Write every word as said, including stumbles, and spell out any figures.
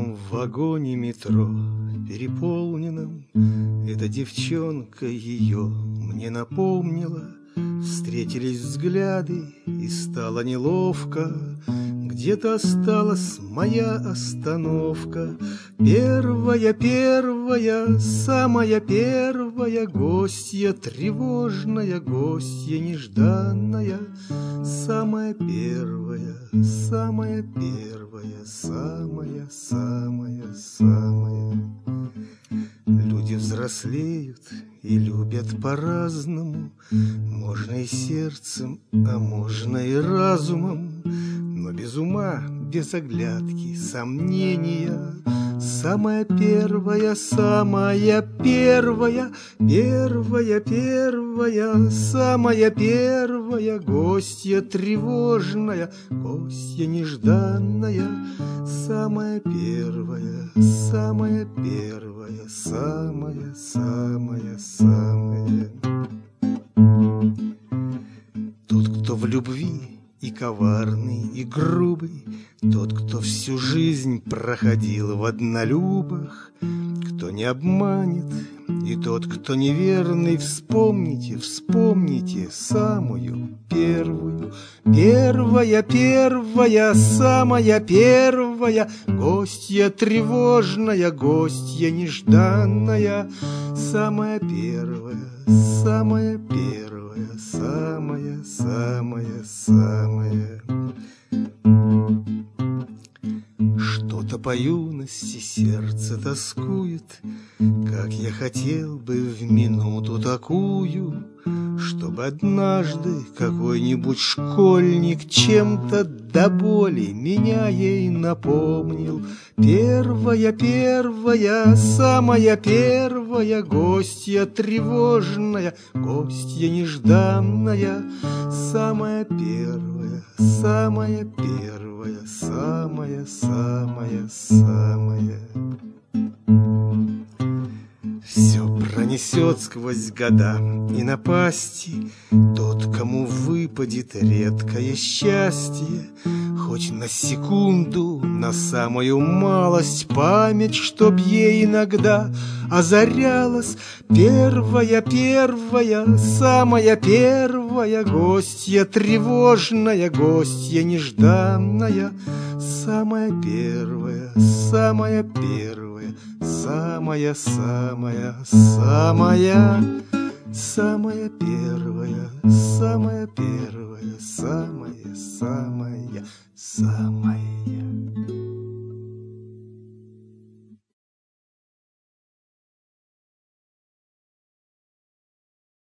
том вагоне метро переполненном эта девчонка ее мне напомнила. Встретились взгляды, и стало неловко. Где-то осталась моя остановка. Первая, первая, самая первая гостья, тревожная гостья, нежданная. Самая первая, самая первая, самая, самая, самая. Люди взрослеют и любят по-разному. Можно и сердцем, а можно и разумом. Но без ума, без оглядки, сомнения. Самая первая, самая первая, первая, первая, самая первая гостья тревожная, гостья нежданная. Самая первая, самая первая, самая, самая, самая. Тот, кто в любви и коварный, и грубый, тот, кто всю жизнь проходил в однолюбах, кто не обманет, и тот, кто неверный, вспомните, вспомните самую первую. Первая, первая, самая первая гостья тревожная, гостья нежданная. Самая первая, самая первая, самая, самая, самая. Что-то по юности сердце тоскует, как я хотел бы в минуту такую, чтобы однажды какой-нибудь школьник чем-то до боли меня ей напомнил. Первая, первая, самая первая гостья тревожная, гостья нежданная. Самая первая, самая первая, самая, самая, самая. Все пронесет сквозь года и напасти тот, кому выпадет редкое счастье. Хоть на секунду, на самую малость память, чтоб ей иногда озарялась. Первая, первая, самая первая гостья тревожная, гостья нежданная. Самая первая, самая первая, самая, самая, самая. Самая первая, самая первая, самая, самая, самая.